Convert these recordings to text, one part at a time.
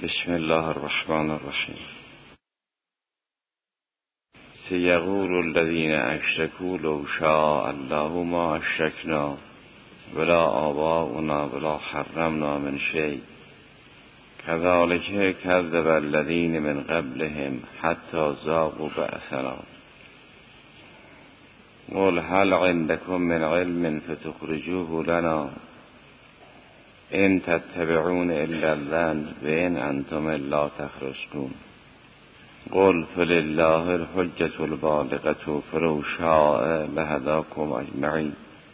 بسم الله الرحمن الرحیم. سیقول الذین اشرکوا لو شاء الله ما اشرکنا ولا آباؤنا ولا حرمنا من شیء كذلك كذب الذین من قبلهم حتی ذاقوا بأسنا قل هل عندكم من علم فتخرجوه لنا ان تتبعون الا الظن وان انتم الا تخرصون قل فلله الحجة البالغة فلو شاء لهداكم اجمعين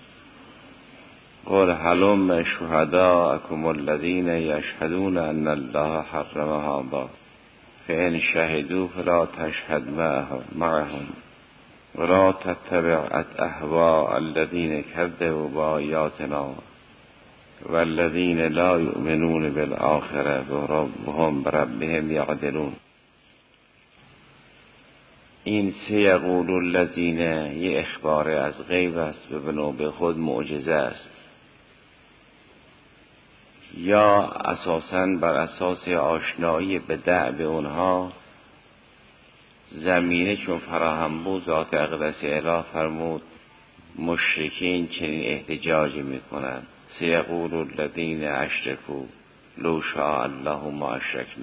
قل هلم شهداءكم الذين يشهدون ان الله حرم هذا فان شهدوا فلا تشهد معهم ولا تتبع اهواء الذين كذبوا بآياتنا والذین لا یؤمنون بالآخرة وهم بربهم یعدلون. این سیقول الذین یه اخبار از غیب است و به نوبه خود معجزه است، یا اساساً بر اساس آشنایی به دعو اونها زمینه چون فراهم بود ذات اقدس اله فرمود مشرکین چنین احتجاجی میکنند. سیقول الذین اشرکوا لو شاء الله ما اشرکنا.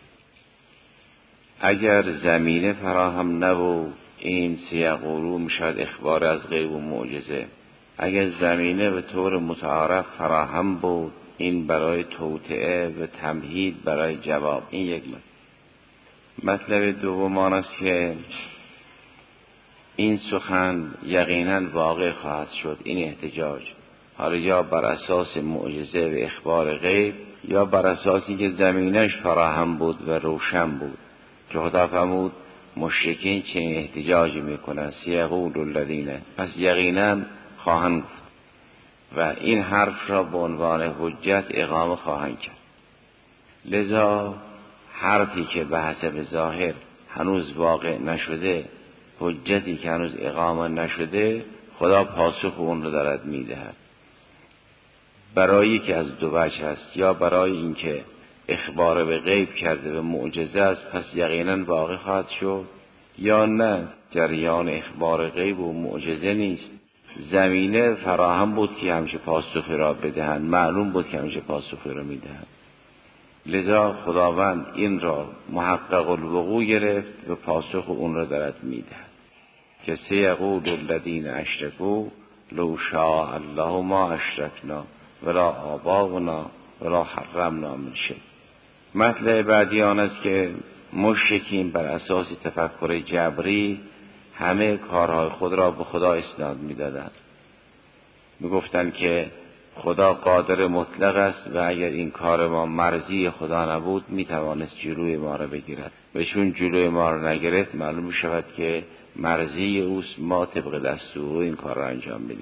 اگر زمینه فراهم نبود این سیقولو میشد اخبار از غیب و معجزه. اگر زمینه به طور متعارف فراهم بود این برای توطئه و تمهید برای جواب. این یک مطلب دوم آن است که این سخن یقیناً واقع خواهد شد. این احتجاج حالا یا بر اساس معجزه و اخبار غیب یا بر اساسی که زمینش فراهم بود و روشن بود که خدا فرمود مشرکین چنین احتجاجی میکنن. سیقول الذین، پس یقینا خواهند گفت و این حرف را به عنوان حجت اقامه خواهند کرد. لذا حرفی که به حسب ظاهر هنوز واقع نشده، حجتی که هنوز اقامه نشده، خدا پاسخ اون رو دارد میدهد. برای که از دو وجه است، یا برای اینکه اخبار به غیب کرده و معجزه است پس یقینا واقع خواهد شد، یا نه جریان اخبار غیب و معجزه نیست، زمینه فراهم بود که همیشه پاسخی را بدهند، معلوم بود که همیشه پاسخی را میدهند. لذا خداوند این را محقق الوقوع گرفت و پاسخ اون را دارد میدهد که سیقول الذین اشرکوا لو شاء الله ما اشرکنا ولا آباؤنا ولا حرمنا من شیء. مطلب بعدی آن است که مشرکین بر اساس تفکر جبری همه کارهای خود را به خدا اسناد می‌دادند. می‌گفتند که خدا قادر مطلق است و اگر این کار ما مرضی خدا نبود می‌توانست جلوی ما را بگیرد و چون جلوی ما را نگرفت معلوم می‌شود که مرضی اوست، ما طبق دستور این کار را انجام بدیم.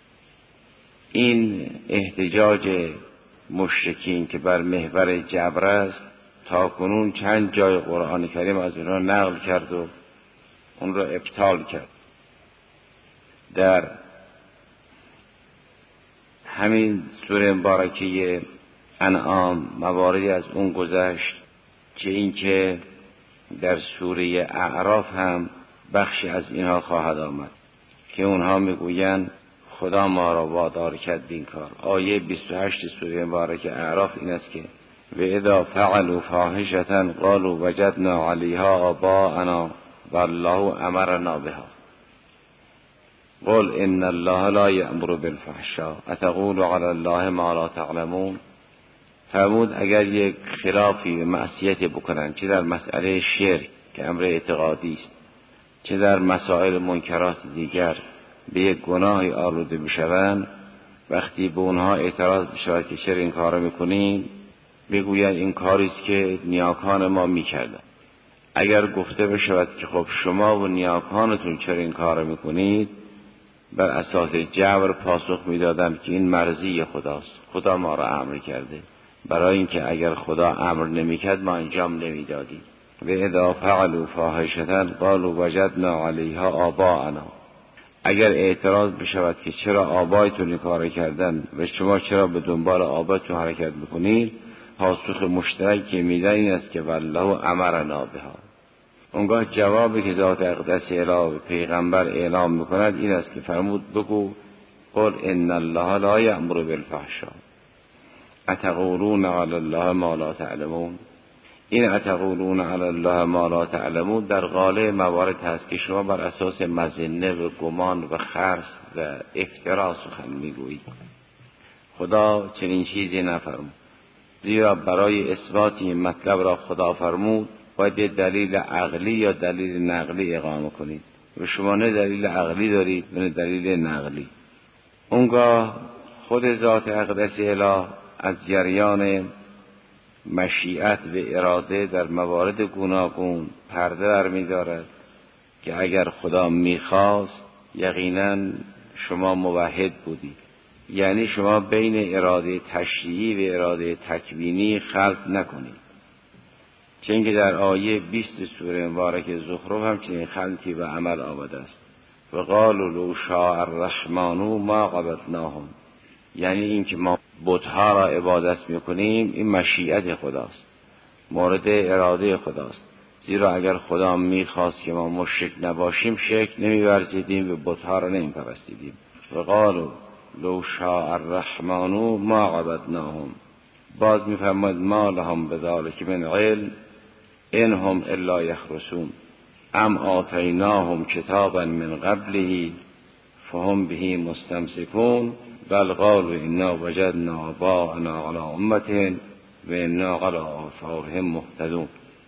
این احتجاج مشرکین که بر محور جبر است تا کنون چند جای قرآن کریم از اونها نقل کرد و اون را ابطال کرد. در همین سوره مبارکه انعام مواردی از اون گذشت، چه این که در سوره اعراف هم بخشی از اینها خواهد آمد که اونها میگویند خدا ما را وادار کرد این کار. آیه 28 سوره مبارکه اعراف این است که و اذا فعلوا فاحشة قالوا وجدنا علیها آباءنا والله امرنا بها قل ان الله لا یأمر بالفحشاء اتقولوا علی الله ما لا تعلمون. فرمود اگر یک خلافی و معصیتی بکنن، چه در مسئله شرک که امر اعتقادی است، چه در مسائل منکرات دیگر به یک گناهی آلوده بشوند، وقتی به اونها اعتراض بشود که چرا این کارو میکنین، بگویند این کاری است که نیاکان ما میکردن. اگر گفته بشود که خب شما و نیاکانتون چرا این کارو میکنید، بر اساس جبر پاسخ میدادند که این مرضی خداست، خدا ما را امر کرده، برای اینکه اگر خدا امر نمیکرد ما انجام نمیدادیم. و اذا فعلوا فاحشة قالوا وجدنا علیها آباءنا. اگر اعتراض بشود که چرا آبایتون این کار کردن و شما چرا به دنبال آبایتون حرکت میکنید، پاسخ مشترک که میدن این است که والله امرنا بها. اونگاه جوابی که ذات اقدس الهی به پیغمبر اعلام میکند این است که فرمود بگو قل ان الله لا یأمر بالفحشاء اتقولون علی الله ما لا تعلمون. این اتقولون علی الله ما لا تعلمون در قالب موارد هست که شما بر اساس مظنه و گمان و خرس و افترا سخن میگویید. خدا چنین چیزی نفرمود، زیرا برای اثبات این مطلب را خدا فرمود باید یه دلیل عقلی یا دلیل نقلی اقامه کنید و شما نه دلیل عقلی دارید نه دلیل نقلی. اونگاه خود ذات اقدس الهی از جریان مشیت و اراده در موارد گوناگون پرده برمی‌دارد که اگر خدا میخواست یقینا شما موحد بودید، یعنی شما بین اراده تشریعی و اراده تکوینی خلط نکنید، چون که در آیه 20 سوره مبارک زخرف هم چنین خلطی به عمل آمده است و قالوا لو شاء الرحمن ما عبدناهم. یعنی این که ما بت‌ها را عبادت میکنیم این مشیت خداست، مورد اراده خداست، زیرا اگر خدا میخواست که ما مشرک نباشیم شرک نمی‌ورزیدیم و بت‌ها را نمی‌پرستیدیم. و قالوا لو شاء الرحمن ما عبدناهم. باز میفرماید ما لهم بذلک من علم ان هم الا یخرصون ام آتیناهم کتابا من قبله فهم به مستمسکون بل قالوا انا وجدنا آباءنا علی امة و انا علی آثارهم مهتدون.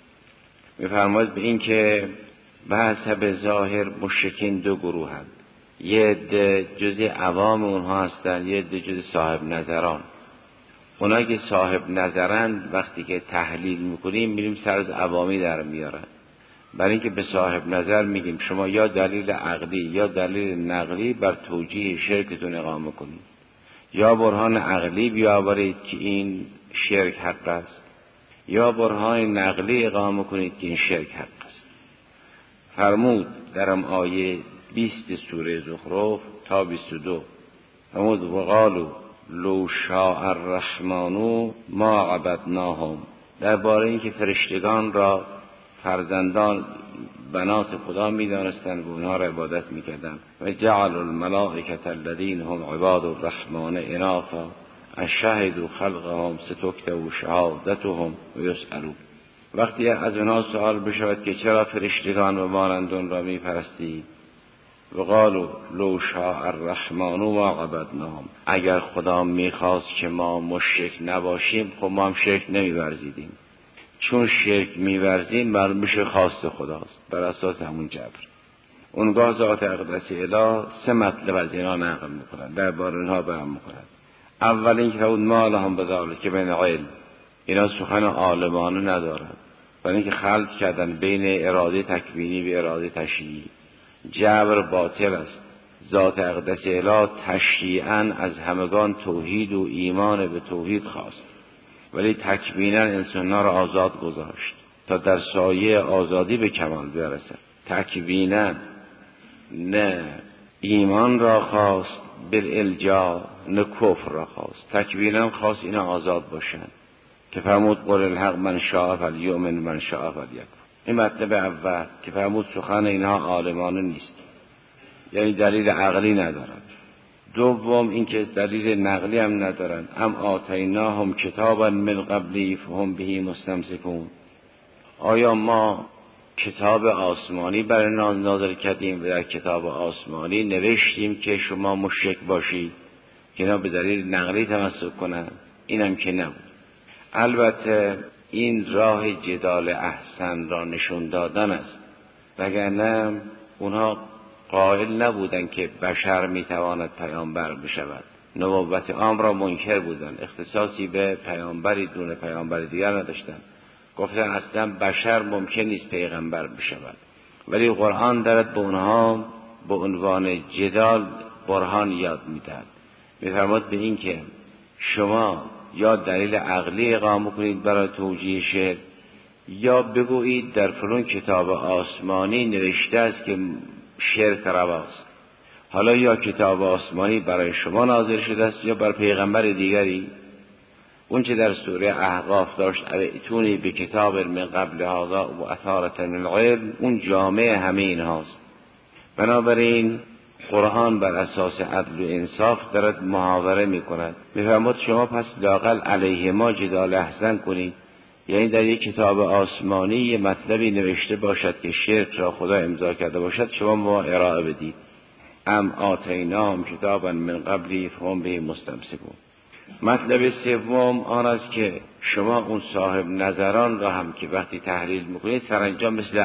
میفرماید به این که به حسب ظاهر مشرکین دو گروه هستند، یه عده جزء عوام اونها هستند، یه عده جزء صاحب نظران. اونایی که صاحب نظرند وقتی که تحلیل میکنیم میریم سر از عوامی در میارن، برای اینکه به صاحب نظر میگیم شما یا دلیل عقلی یا دلیل نقلی بر توجیه شرکتون اقامه کنید، یا برهان عقلی بیاورید که این شرک حق است، یا برهان نقلی اقامه کنید که این شرک حق است. فرمود درم آیه 20 سوره زخرف تا 22 فرمود و قالوا لو شاء الرحمن ما عبدناهم، درباره اینکه فرشتگان را فرزندان بنات خدا می‌دانستند و اونها را عبادت می‌کردند. و جعل الملائکة الذین هم عباد الرحمن اناثا اشهدوا خلقهم ستکتب شهادتهم و یسألون. وقتی از اونها سوال بشود که چرا فرشتگان و مانندون را می‌پرستید، و قالوا لو شاء الرحمن ما عبدناهم، اگر خدا میخواست که ما مشرک نباشیم خب ما هم شرک نمی‌ورزیدیم، چون شرک می‌ورزیم معلوم میشه خواست خداست بر اساس همون جبر. اونگاه ذات اقدس الهی سه مطلب از اینا نقل میکنن، درباره اینها بیان میکنن. اول اینکه فرمود ما لهم بذلک من علم، اینا سخن عالمانه ندارن، برای اینکه خلط کردن بین اراده تکوینی و اراده تشریعی. جبر باطل است. ذات اقدس الهی تشریعاً از همگان توحید و ایمان به توحید خواست، ولی تکویناً انسان‌ها را آزاد گذاشت تا در سایه آزادی به کمال برسند. تکویناً نه ایمان را خواست بالالجا نه کفر را خواست، تکویناً خواست اینا آزاد باشند که فرمود قل الحق من شاء فلیؤمن من شاء فلیکفر. این مطلب اول که فرمود سخن اینها عالمانه نیست، یعنی دلیل عقلی ندارند. دوم اینکه دلیل نقلی هم ندارند. ام آتیناهم کتابا من قبلی فهم به مستمسکون، آیا ما کتاب آسمانی برای نازل کردیم و در کتاب آسمانی نوشتیم که شما مشرک باشید که اینا به دلیل نقلی تمسک کنند؟ اینم که نبود. البته این راه جدال احسن را نشون دادن است، وگرنه اونها قائل نبودند که بشر میتواند پیامبر بشود، نبوت عام را منکر بودند، اختصاصی به پیامبری دون پیامبر دیگر نداشتند، گفتن اصلا بشر ممکن نیست پیغمبر بشود. ولی قرآن دارد به اونها به عنوان جدال برهان یاد میدهد، میفرماد به این که شما یا دلیل عقلی اقامه کنید برای توجیه شرک، یا بگویید در فلان کتاب آسمانی نوشته است که شرک رواست. حالا یا کتاب آسمانی برای شما نازل شده است یا بر پیغمبر دیگری. اون چه در سوره احقاف داشت ائتونی به کتاب من قبل هذا و اثارة من العلم، اون جامع همه اینهاست. بنابراین قرآن بر اساس عدل و انصاف دارد محاوره میکند. میفرماد شما پس لااقل علیه ما جدال احسن کنید، یعنی در یک کتاب آسمانی یه مطلبی نوشته باشد که شرک را خدا امضا کرده باشد، شما ما ارائه بدید. ام آتیناهم کتابا من قبلی فهم به مستمسکون. مطلب سوم آن است که شما اون صاحب نظران را هم که وقتی تحلیل میکنید سرانجام مثل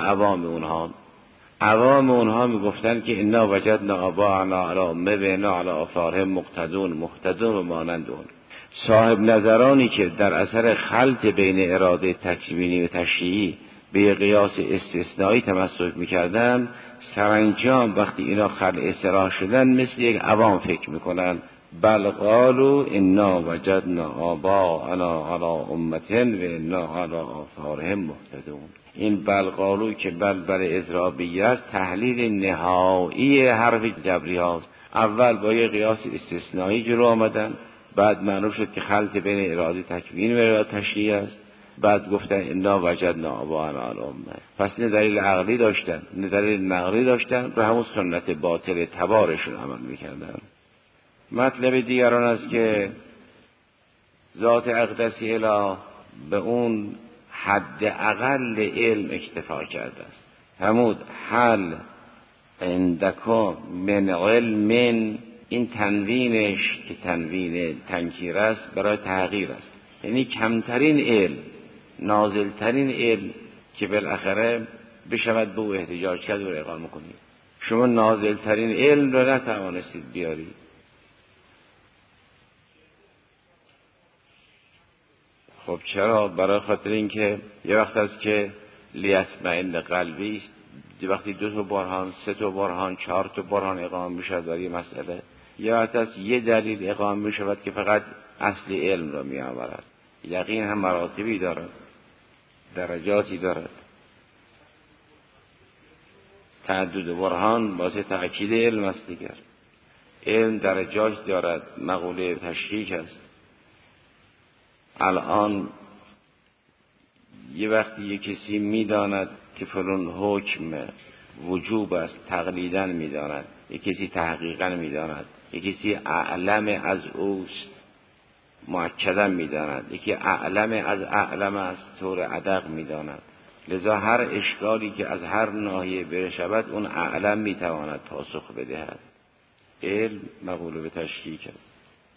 عوام اونها میگفتن که انا وجدنا آباءنا علی امه و انا علی آثارهم مقتدون و مانند اون. صاحب نظرانی که در اثر خلط بین اراده تکوینی و تشریعی به قیاس استثنایی تمسک میکردن، سرانجام وقتی اینا خلع اصلاح شدن مثل یک عوام فکر میکنن. بل قالوا انا وجدنا آباءنا علی امه و انا علی آثارهم مقتدون. این بل قالو که بل اضرابیه است، تحلیل نهایی حرف جبری هاست. اول با یه قیاس استثنایی جلو آمدن، بعد معلوم شد که خلط بین اراده تکوین و اراده تشریعی است، بعد گفتن انا وجدنا آباءنا علی امه. پس نه دلیل عقلی داشتن نه دلیل نقلی داشتن، به همون سنت باطل تبارشون عمل میکردن. مطلب دیگران است که ذات اقدسی اله به اون حد اقل علم اکتفا کرده است. فرمود حل عندکم من علم، این تنوینش که تنوین تنکیر است برای تغییر است، یعنی کمترین علم، نازلترین علم که بالاخره بشود به او احتجاج کرد و اقامه کنید. شما نازلترین علم را نتوانستید بیارید. خب چرا؟ برای خاطر اینکه یه وقت است که لیطمئن قلبی است، یه وقتی 2 تا برهان، 3 تا برهان، 4 تا برهان اقامه میشود برای مسئله، یه وقت است یه دلیل اقامه میشود که فقط اصل علم را می آورد. یقین هم مراتبی دارد، درجاتی دارد. تعدد برهان واسه تأکید علم است دیگر. علم درجات دارد، مقوله تشریک است. الان یه وقتی یه کسی میداند که فلان حکم وجوب است، تقلیداً میداند، یه کسی تحقیقاً میداند، یه کسی اعلم از اوست، مؤکداً میداند، یکی اعلم از اعلم است، طور ادق میداند. لذا هر اشکالی که از هر ناحیه برشود اون اعلم میتواند پاسخ بدهد. علم مقوله به تشکیک است.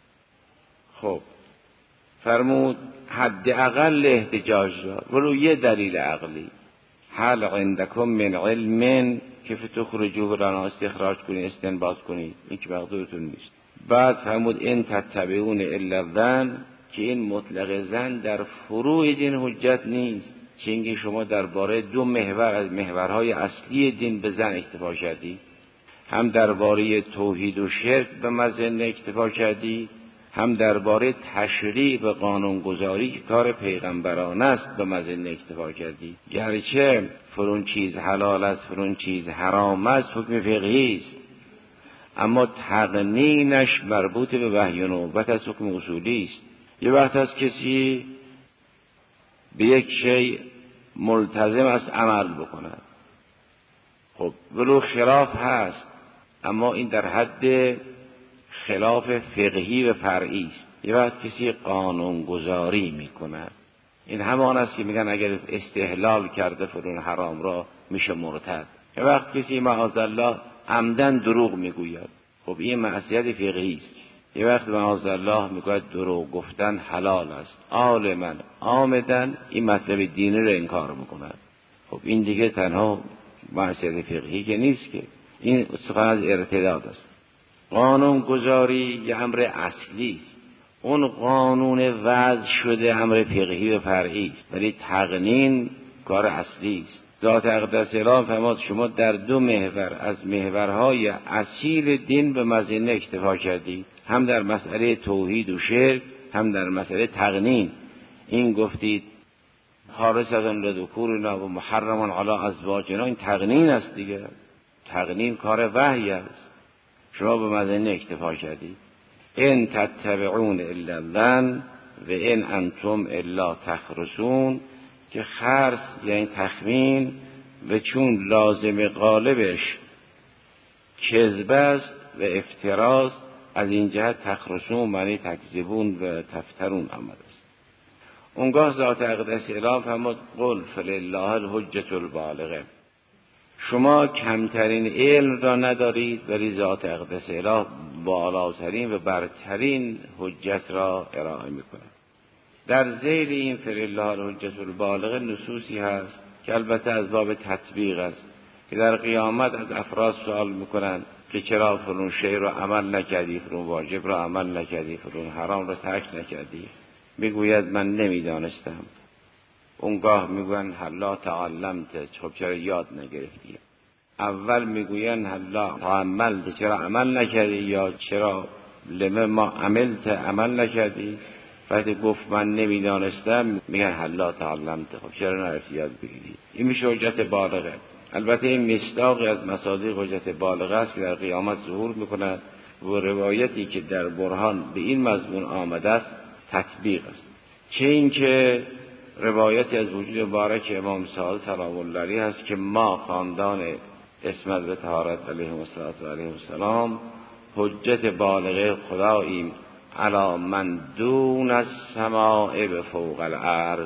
خب فرمود حد اقل احتجاج را ولو یه دلیل عقلی، حل عندکم من علم که فتخرجوه لنا، استخراج کنید، استنباط کنید، این که مقدورتون نیست. بعد فرمود این تتبعون الا الظن، که این مطلق ظن در فروع دین حجت نیست. چنگه شما درباره 2 محور از محورهای اصلی دین به ظن اکتفا کردی، هم درباره توحید و شرک به مظن اکتفا کردی، هم درباره تشریع و قانونگذاری که کار پیغمبران است به مظن اکتفا کردی. گرچه فرون چیز حلال است، فرون چیز حرام است، حکم فقهی است، اما تقنینش مربوط به وحی و نبوت از حکم اصولی است. یه وقت از کسی به یک شی ملتزم است عمل بکند، خب ولو خلاف هست، اما این در حد خلاف فقهی و فرعی است. یه وقت کسی قانونگذاری میکند، این همان است که میگن اگر استحلال کرده فرون حرام را میشه مرتد. یه وقت کسی معاذالله عمدن دروغ میگوید، خب این معصیت فقهی است. یه وقت معاذالله میگوید دروغ گفتن حلال است، عالما عامدن این مطلب دینی رو انکار میکند. خب این دیگه تنها معصیت فقهی که نیست، که این سخن از ارتداد است. قانون گذاری یه امر اصلی است، اون قانون وضع شده امر فقهی و فرعی است، ولی تقنین کار اصلی است. ذات اقدس اله فرمود شما در 2 محور از محورهای اصیل دین به مظنه اکتفا کردید، هم در مسئله توحید و شرک، هم در مسئله تقنین. این گفتید خالصة لذکورنا و محرم علی ازواجنا، این تقنین است دیگه. تقنین کار وحی است، شما به مظنه اکتفا کردید. ان تتبعون الا الظن، و ان انتم الا تخرصون که خرص یعنی تخمین و چون لازم غالبش کذب است و افتراست از این جهت تخرصون معنی تکذبون و تفترون آمده است. اونگاه ذات اقدس اله فرمود قل فلله الحجة البالغه، شما کمترین علم را ندارید ولی ذات اقدس اله بالاترین و برترین حجت را ارائه میکند. در ذیل این فلله الحجة البالغه نصوصی هست که البته از باب تطبیق است که در قیامت از افراد سوال میکنند که چرا فلان شی را عمل نکردی، فلان واجب را عمل نکردی، فلان حرام را ترک نکردی. میگوید من نمیدانستم. اونگاه میگوین حلا تعلمت، خب چرا یاد نگرفتی؟ اول میگوین حلا تعملت، چرا عمل نکردی، یا چرا لما ما عملت عمل نکردی؟ وقتی گفت من نمیدانستم میگن حلا تعلمت، خب چرا نرفتی یاد بگیری؟ این میشه حجت بالغه. البته این مصداقی از مصادیق حجت بالغه است که در قیامت ظهور میکند و روایتی که در برهان به این مضمون آمده است تطبیق است. چه این که روایتی از وجود مبارک امام صادق سلام الله علیه است که ما خاندان عصمت و طهارت علیهم السلام حجت بالغه خداییم علی من دون السماء بفوق الارض،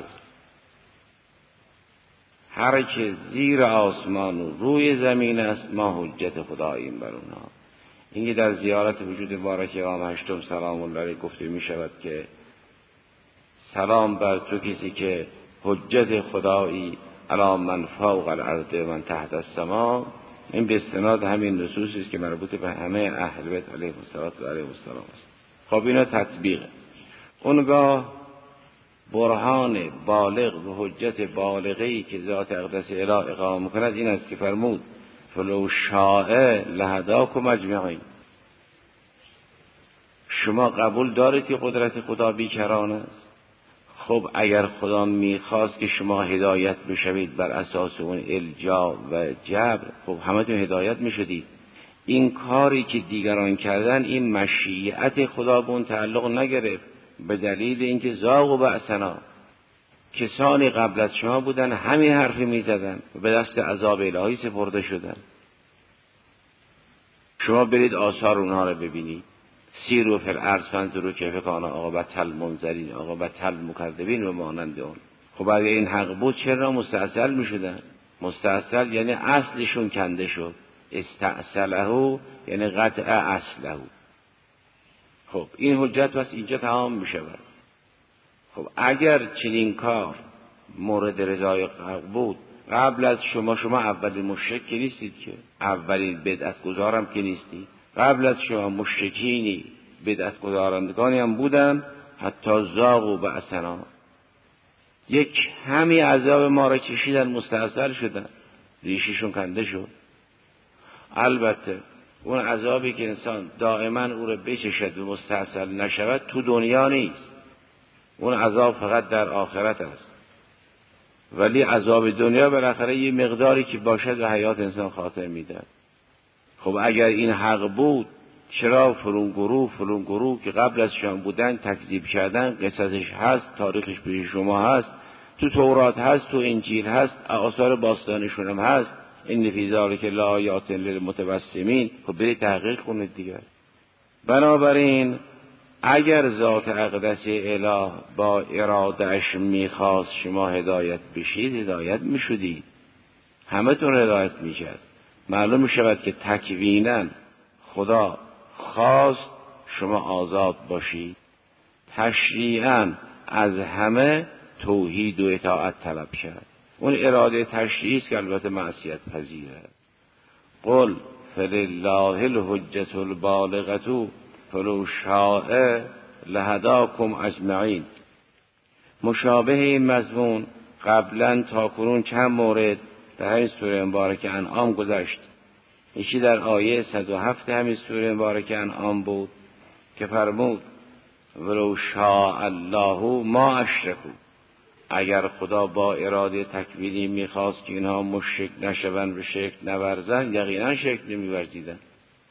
هر که زیر آسمان و روی زمین است ما حجت خداییم بر اونها. اینکه در زیارت وجود مبارک امام هشتم سلام الله علیه گفته می شود که سلام بر تو کسی که حجت خدایی علی من فوق الارض و من تحت السماء، این به استناد همین نصوصی است که مربوط به همه اهل بیت علیهم السلام است. خب اینا تطبیقه. اونگاه برهان بالغ و حجت بالغه‌ای که ذات اقدس اله اقامه می‌کند این است که فرمود فلو شاء لهداکم اجمعین. شما قبول دارید که قدرت خدا بیکران است؟ خب اگر خدا میخواست که شما هدایت بشوید بر اساس اون الجا و جبر، خب همتون هدایت میشدید. این کاری که دیگران کردن این مشیت خدا به اون تعلق نگرفت، به دلیل اینکه ذاقوا بأسنا، کسانی قبل از شما بودن همین حرفی میزدن و به دست عذاب الهی سپرده شدن. شما برید آثار اونها رو ببینید، سیروا فی الارض فانظروا کیف کان عاقبة المنذرین، عاقبة المکذبین و مانند اون. خب اگه این حق بود چرا مستأصل میشدن؟ مستأصل یعنی اصلشون کنده شد، استأصله یعنی قطع اصله. خب این حجت واسه اینجا تمام میشود. خب اگر چنین کار مورد رضای حق بود قبل از شما اولین مشرک که نیستید، که اولین بدعت گذارم که نیستید. قبل از شما مشرکینی بدعت گذارندگانی هم بودن، حتی ذاقوا بأسنا، یک همی عذاب ما را چشیدن، مستأصل شدن، ریششون کنده شد. البته اون عذابی که انسان دائما او را بچشد و مستأصل نشود تو دنیا نیست، اون عذاب فقط در آخرت است. ولی عذاب دنیا بالاخره یه مقداری که باشد و حیات انسان خاطر میدهد. خب اگر این حق بود چرا فلان گروه که قبل از شما بودن تکذیب کردن؟ قصصش هست، تاریخش پیش شما هست، تو تورات هست، تو انجیل هست، آثار باستانشون هم هست. این فی ذلک لآیات للمتبسمین. خب برید تحقیق کنید دیگر. بنابراین اگر ذات اقدس اله با ارادهش میخواست شما هدایت بشید، هدایت میشدید، همه تون هدایت میکرد. معلوم میشود که تکویناً خدا خواست شما آزاد باشید، تشریعاً از همه توحید و اطاعت طلب کرد. اون اراده تشریعی است که البته معصیت پذیره. قل فلله الحجة البالغة فلو شاء لهداکم اجمعین. مشابه این مضمون قبلا تا کنون چند مورد در همین سوره مبارکه انعام گذشت. یکی در آیه 107 همین سوره مبارکه انعام بود که فرمود ولو شاء الله ما اشرکوا. اگر خدا با اراده تکوینی میخواست که اینها مشرک نشوند و شرک نورزند، یقینا شرک نمیورزیدند.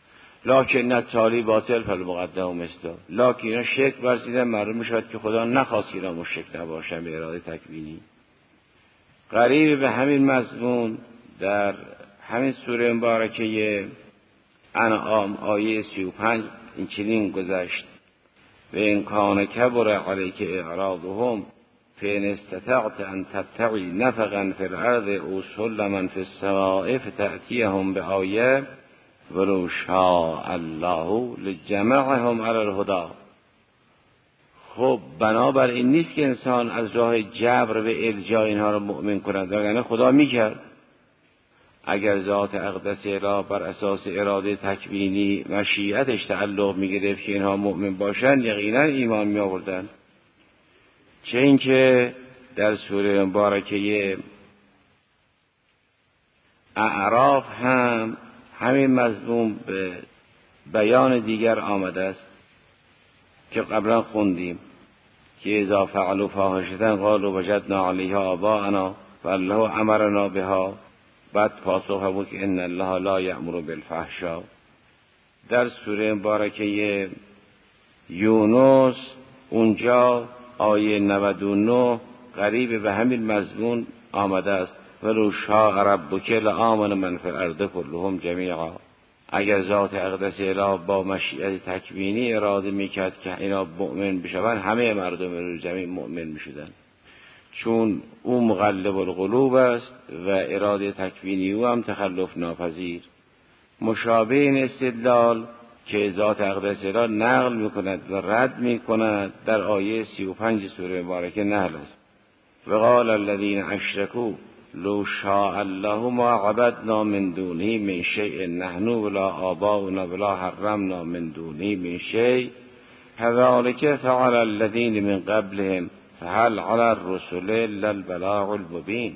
لکن التالی باطل فالمقدم مثله. لکن اینا شرک ورزیدن، معلوم میشود که خدا نخواست اینا مشرک نباشن به اراده تکوینی. قریب به همین مضمون در همین سوره مبارکه انعام آیه 35 این چنین گذشت: و ان کان کبر علیک اعراضهم فان استطعت ان تبتغی نفقا فی الارض او سلما فی السماء فتأتیهم بآیه ولو شاء الله لجمعهم علی الهدی. خب بنابر این نیست که انسان از راه جبر به ارجاع اینها رو مؤمن کند، وگرنه خدا میکرد. اگر ذات اقدس اله بر اساس اراده تکوینی مشیتش تعلق میگرفت که اینها مؤمن باشند، یقینا ایمان می آوردند. چه اینکه در سوره مبارکه اعراف هم همین مضمون به بیان دیگر آمده است که قبلا خوندیم که اذا فعلوا فاحشة قالوا وجدنا علیها آباءنا والله امرنا بها. بعد پاسخ هم بود که ان الله لا یأمر بالفحشاء. در سوره مبارکه یونس اونجا آیه 99 قریب به همین مضمون آمده است: ولو شاء ربک لآمن من فی الارض كلهم جمیعا. اگر ذات اقدس اله با مشیت تکوینی اراده میکرد که اینا مؤمن بشوند، همه مردم روی زمین مؤمن میشدند، چون او مغلب القلوب است و اراده تکوینی او هم تخلف ناپذیر. مشابه این استدلال که ذات اقدس اله نقل میکند و رد میکند در آیه 35 سوره مبارکه نحل است: و قال الذین اشرکوا لو شاء الله ما عبدنا من دونه من شیء نحن ولا آباؤنا ولا حرمنا من دونه من شیء كذلك فعل الذین من قبلهم فهل علی الرسل الا البلاغ المبین.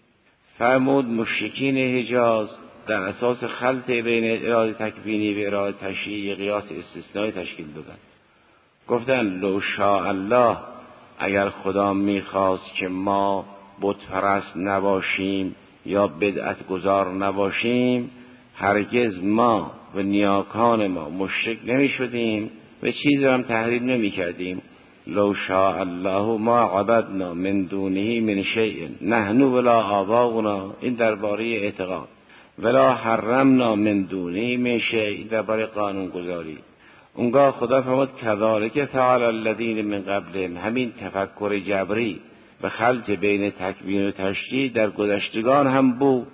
فرمود مشرکین حجاز در اساس خلط بین اراده تکوینی و اراده تشریعی قیاس استثنایی تشکیل دادن. گفتن لو شاء الله، اگر خدا میخواست که ما بت پرست نباشیم یا بدعت گذار نباشیم، هرگز ما و نیاکان ما مشرک نمی شدیم و چیزی هم تحریم نمی کردیم. لو شاء الله ما عبدنا من دونه من شیء نحن ولا آباؤنا، این درباره اعتقاد، ولا حرمنا من دونه من شیء درباره قانون گذاری. اونگاه خدا فرمود کذالک فعل الذین من قبلهم، همین تفکر جبری و خلط بین تکوین و تشریع در گذشتگان هم بود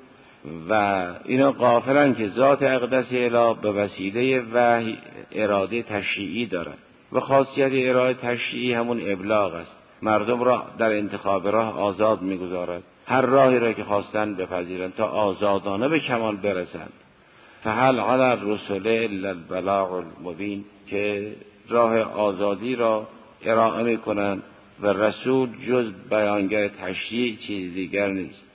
و اینا غافلن که ذات اقدس اله به وسیله وحی اراده تشریعی دارد و خاصیت اراده تشریعی همون ابلاغ است. مردم را در انتخاب راه آزاد میگذارد، هر راهی را که خواستن بپذیرند تا آزادانه به کمال برسند. فهل علی الرسل الا البلاغ المبین، که راه آزادی را ارائه میکنند و رسول جز بیانگر تشریع چیز دیگر نیست.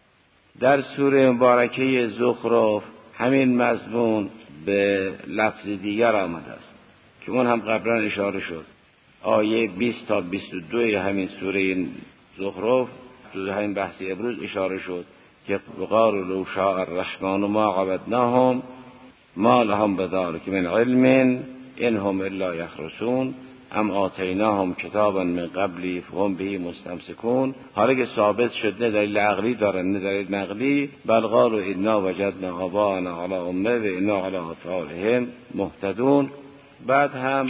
در سوره مبارکه زخرف همین مضمون به لفظ دیگر آمده است که اون هم قبلا اشاره شد. آیه 20 تا 22 همین سوره زخرف تو همین بحث امروز اشاره شد که وقالوا لو شاء الرحمن ما عبدناهم ما لهم بذلک من علم انهم الا یخرصون ام آتیناهم کتابا من قبلی فهم به مستمسکون. حالا که ثابت شد نه دلیل عقلی دارن نه دلیل نقلی، بل قالوا انا وجدنا آباءنا علی امه و انا علی آثارهم مهتدون. بعد هم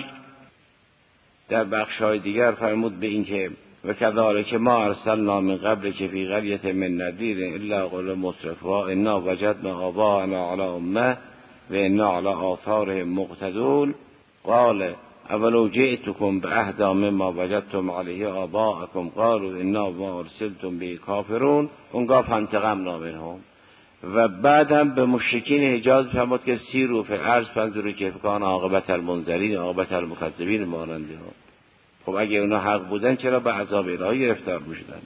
در بخش‌های دیگر فرمود به این که و کذالک ما ارسلنا من قبل که فی قریة من نذیر الا قال مترفوها انا وجدنا آباءنا علی امه و انا علی آثارهم مقتدون. قال اولو جئتكم باهدی مما وجدتم علیه آباءکم قالوا انا ما ارسلتم به کافرون. اونگاه فانتقمنا منهم. و بعد هم به مشرکین حجاز فرمود که سیروا فی الارض فانظروا کیف کان عاقبة المنذرین عاقبة المکذبین ماننده ها. خب اگه اونا حق بودن چرا به عذاب الهی گرفتار میشدن؟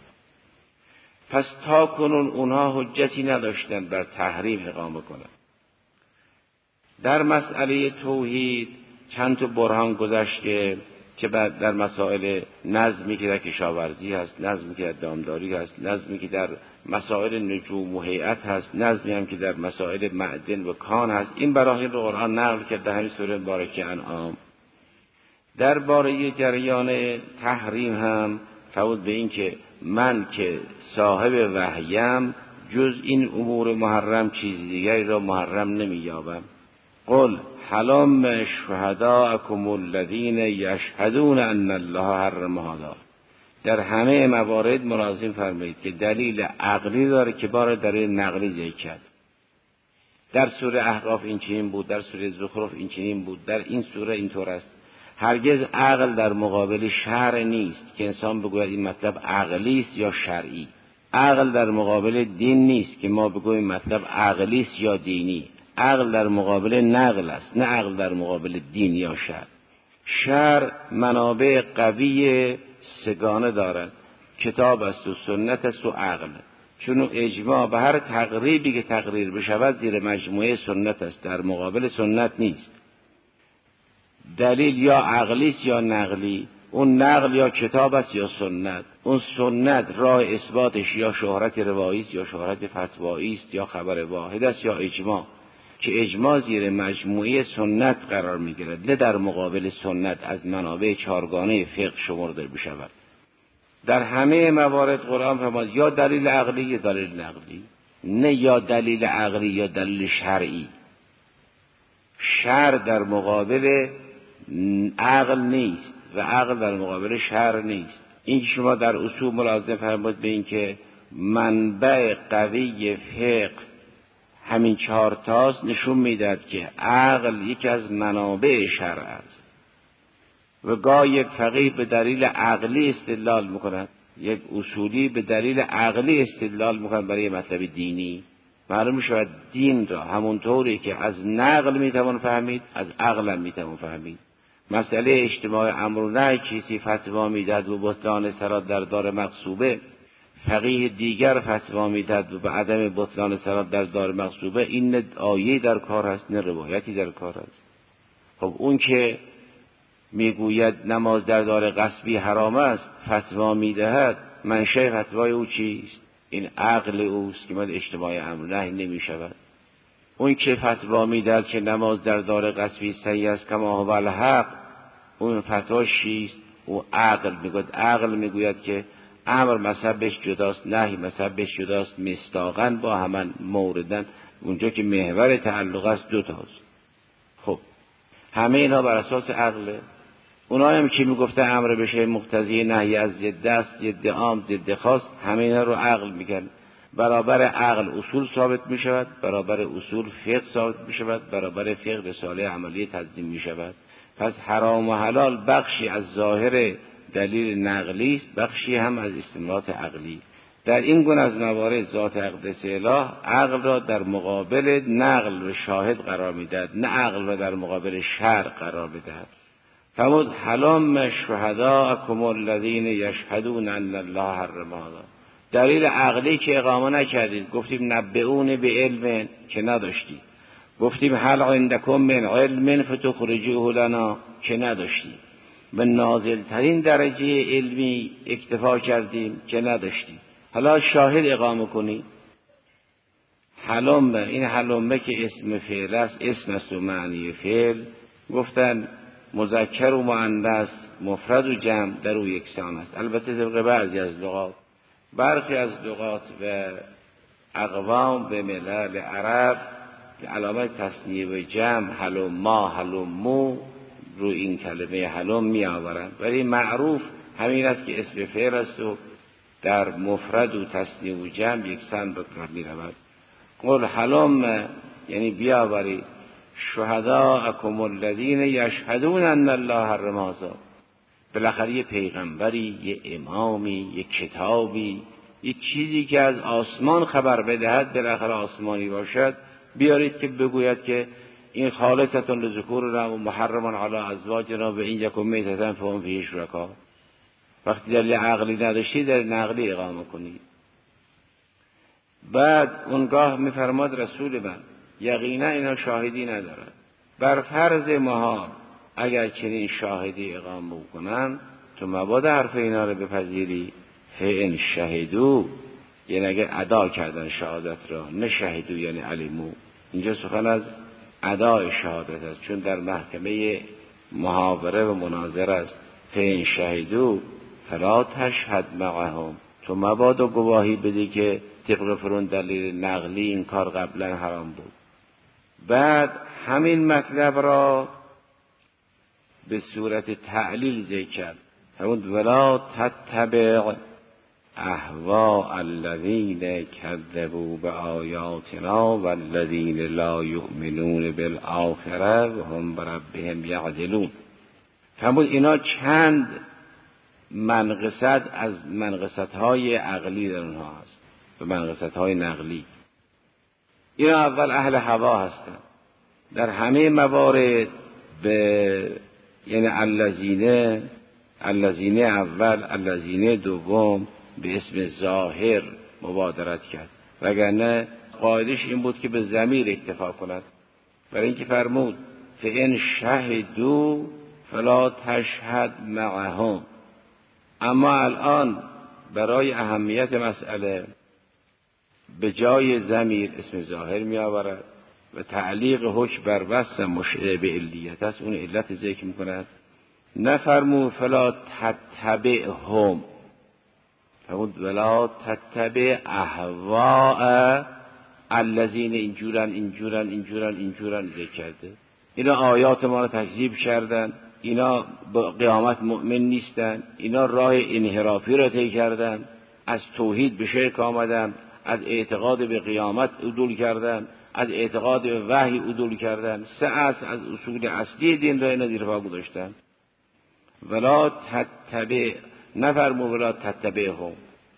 پس تا کنون اونها حجتی نداشتن بر تحریم اقامه کنن. در مسئله توحید چند تا برهان گذشت که که در مسائل نظمی که در کشاورزی هست، نظمی که در دامداری هست، نظمی که در مسائل نجوم و هیئت هست، نظمی هم که در مسائل معدن و کان هست. این براهین رو قرآن نقل کرده در همین سوره مبارکه انعام. درباره جریان تحریم هم فوت به این که من که صاحب وحیم جز این امور محرم چیز دیگری را محرم نمی‌یابم. قل حلم شهداءکم الذین یشهدون ان الله حرم هذا. در همه موارد ملازم فرمایید که دلیل عقلی داره که بار دلیل نقلی ذکر کرد. در سوره احقاف این چنین بود، در سوره زخرف این چنین بود، در این سوره اینطور است. هرگز عقل در مقابل شرع نیست که انسان بگوید این مطلب عقلی است یا شرعی. عقل در مقابل دین نیست که ما بگوییم مطلب عقلی است یا دینی. عقل در مقابل نقل است، نه عقل در مقابل دین یا شرع. شرع منابع قوی سگانه دارد، کتاب است و سنت است و عقل. چون اجماع به هر تقریبی که تقریر بشود زیر مجموعه سنت است، در مقابل سنت نیست. دلیل یا عقلی است یا نقلی، اون نقل یا کتاب است یا سنت. اون سنت راه اثباتش یا شهرت روایی است یا شهرت فتوایی است یا خبر واحد است یا اجماع، که اجماع زیر مجموعه سنت قرار می‌گیرد، نه در مقابل سنت از منابع چهارگانه فقه شمرده بشود. در همه موارد قرآن فرمود یا دلیل عقلی یا دلیل نقلی، نه یا دلیل عقلی یا دلیل شرعی. شرع در مقابل عقل نیست و عقل در مقابل شرع نیست. این که شما در اصول ملازم فرمود به این که منبع قوی فقه همین 4 تاست، نشون میدهد که عقل یکی از منابع شرع است. و گاه یک فقیه به دلیل عقلی استدلال میکند، یک اصولی به دلیل عقلی استدلال میکند برای مطلب دینی. معلوم شود دین را همونطوری که از نقل میتوان فهمید، از عقل هم میتوان فهمید. مسئله اجتماع امر و نهی کسی فتوا میدهد و بطلان صلات در دار مغصوبه، فقیه دیگر فتوا میدهد و به عدم بطلان صلات در دار مغصوبه، این نه آیه در کار است نه روایتی در کار است. خب اون که میگوید نماز در دار غصبی حرام است فتوا میدهد، منشأ فتوای او چیست؟ این عقل اوست که من اجتماع امر نهی نمیشود. اون که فتوا میدهد که نماز در دار غصبی صحیح است کما هو الحق، اون فتواش چیست؟ او عقل میگوید. عقل میگوید که امر مذهبش جداست، نهی مذهبش جداست، مصداقاً با همان موردن، اونجا که محور تعلق است 2 تاست. خب همه اینا بر اساس عقله. اونایی هم که میگفته امر بشه مقتضی نهی از ضد است، ضد عام، ضد خاص، همه اینا رو عقل میگن. برابر عقل اصول ثابت میشود، برابر اصول فقه ثابت میشود، برابر فقه رساله عملی تنظیم میشود. پس حرام و حلال بخشی از ظاهر دلیل نقلی است، بخشی هم از استنباط عقلی. در این گونه از موارد ذات اقدس اله عقل را در مقابل نقل و شاهد قرار میدهد، نه عقل را در مقابل شرع قرار میدهد. فرمود حلم شهداءکم الذین یشهدون ان الله حرم هذا. دلیل عقلی که اقامه نکردید، گفتیم نبئون بعلم که نداشتید، گفتیم هل عندکم من علم فتخرجوه لنا که نداشتید، به نازل ترین درجه علمی اکتفا کردیم که نداشتیم، حالا شاهد اقامه کنید. حلم، این حلمه که اسم فعل است، اسم است و معنی فعل. گفتن مذکر و مؤنث، مفرد و جمع در او یکسان است. البته طبق بعضی از لغات، برخی از لغات و اقوام به ملل عرب که علامت تثنیه و جمع حلما حلمو رو این کلمه حلم می آورند، ولی معروف همین است که اسم فعل است و در مفرد و تثنیه و جمع یکسان به کار می رود. قل حلم یعنی بیاورید شهداءکم الذین یشهدون ان الله حرم هذا. بالاخره یه پیغمبری، یه امامی، یه کتابی، یه چیزی که از آسمان خبر بدهد، بالاخره آسمانی باشد، بیارید که بگوید که این خالصتون لذکورنا و محرم علی ازواجنا و این یکم میتتن فهم فیه شرکا. وقتی دلیل عقلی نداشتی در نقلی اقامه کنید. بعد اونگاه میفرماد رسول من یقینا اینا شاهدی ندارد، بر فرض محال اگر چنین شاهدی اقامه کنن تو مبادا حرف اینا رو بپذیری. فإن شهدو یعنی اگر ادا کردن شهادت را، نه شهدو یعنی علمو. اینجا سخن از ادای شهادت است، چون در محکمه محاوره و مناظره است. فإن شهدو فلا تشهد معهم، تو مبادا گواهی بدی که طبق فرون دلیل نقلی این کار قبلا حرام بود. بعد همین مطلب را به صورت تعلیل ذکر کرد، همون ولا تتبع اهواء الذین کذبوا بآیاتنا والذین لا یؤمنون بالآخرة وهم بربهم یعدلون. همون اینا چند منقصت از منقصت‌های عقلی در اونها هست و منقصت‌های نقلی. اینا اول اهل هوا هستند در همه موارد، به یعنی الذین اول، الذین دوم به اسم ظاهر مبادرت کرد، وگرنه قاعدش این بود که به ضمیر اکتفا کند. برای اینکه فرمود فإن شهدوا فلا تشهد معهم. اما الان برای اهمیت مسئله به جای ضمیر اسم ظاهر می آورد و تعلیق حکم بر وصف مشعر به علیت است، اون علت ذکر می کند. نفرمود فلا تتبعهم، فرمود ولا تتبع اهواء الذین اینجورن ذکر کرده. اینا آیات ما رو تکذیب کردن، اینا با قیامت مؤمن نیستن، اینا راه انحرافی را طی کردن، از توحید به شرک آمدن، از اعتقاد به قیامت عدول کردن، از اعتقاد به وحی عدول کردن. سه اصل از اصول اصلی دین را اینا زیر پا گذاشتن. ولا تتبع، نفرمود ولا تتبعهم.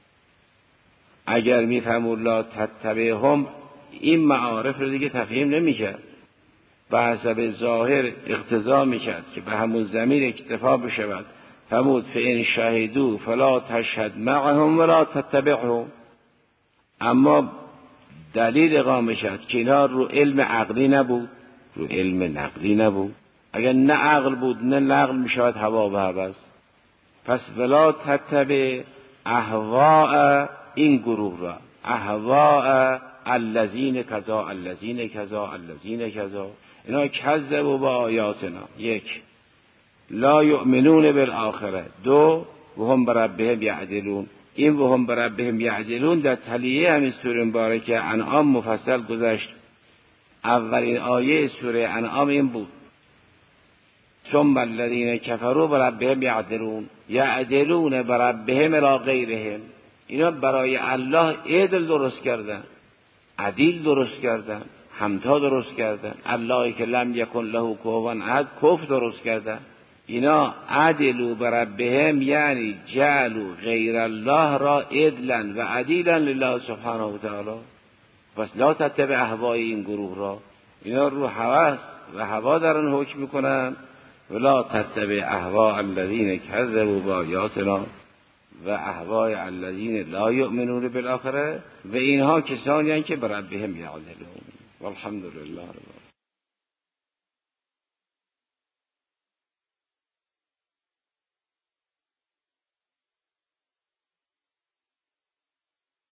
اگر میفهمود لا تتبعهم این معارف رو دیگه تفهیم نمیکرد، به حسب ظاهر اقتضا میکرد که به همون ضمیر اکتفا بشود. فرمود فإن شهدوا فلا تشهد معهم ولا تتبعهم. اما دلیل اقامه شد که اینا رو علم عقلی نبود، رو علم نقلی نبود. اگر نه عقل بود نه نقل میشود هوا و هوس. پس ولا تتبع اهواء این گروه را، اهواء الذین کذا الذین کذا الذین کذا، اینا کذبوا با آیاتنا. یک، لا یؤمنون بالآخرة. دو، وهم بربهم یعدلون. این وهم بربهم یعدلون در تلیه همین سوره مبارکه انعام مفصل گذشت. اولین آیه سوره انعام این بود ثم الذین کفروا بربهم یعدلون، یعدلون بربهم الی غیرهم. اینا برای الله عدل درست کردن، عدل درست کردن، همتا درست کردن. اللهی که لم یکن له کفوا احد، کفر درست کردن. اینا عدلوا بربهم یعنی جعلوا غیر الله را عدلا و عدیلا لله سبحانه و تعالی. پس لا تتبع اهواء این گروه را، اینا رو هوس و هوا در آن حکم میکنن. ولا تتبع اهواء الذین کذبوا بآیاتنا و اهواء الذین لا یؤمنون بالآخرة، و اینها کسانی هستند که بربهم یعدلون. والحمد لله.